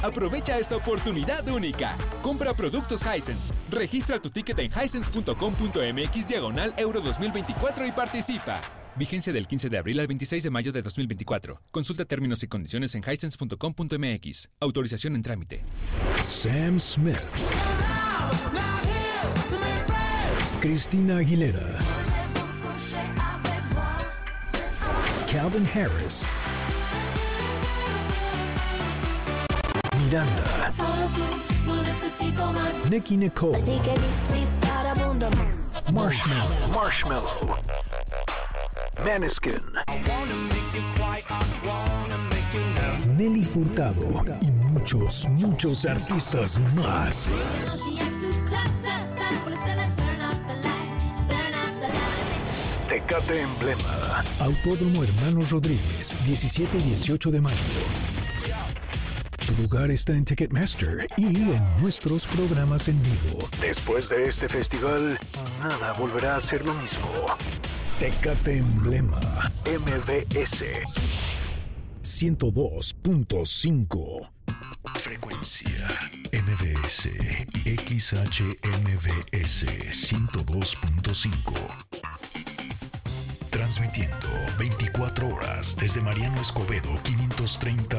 Aprovecha esta oportunidad única. Compra productos Hisense. Registra tu ticket en hisense.com.mx/Euro 2024 y participa. Vigencia del 15 de abril al 26 de mayo de 2024. Consulta términos y condiciones en hisense.com.mx. Autorización en trámite. Sam Smith. Christina Aguilera. Calvin Harris. Miranda. Nicki Nicole. Así que Marshmello. Maneskin. Nelly Furtado y muchos, muchos artistas más. Tecate Emblema. Autódromo Hermanos Rodríguez, 17 y 18 de mayo. Tu lugar está en Ticketmaster y en nuestros programas en vivo. Después de este festival, nada volverá a ser lo mismo. Tecate Emblema, MBS 102.5. Frecuencia MBS XHMBS 102.5. Transmitiendo 24 horas desde Mariano Escobedo 530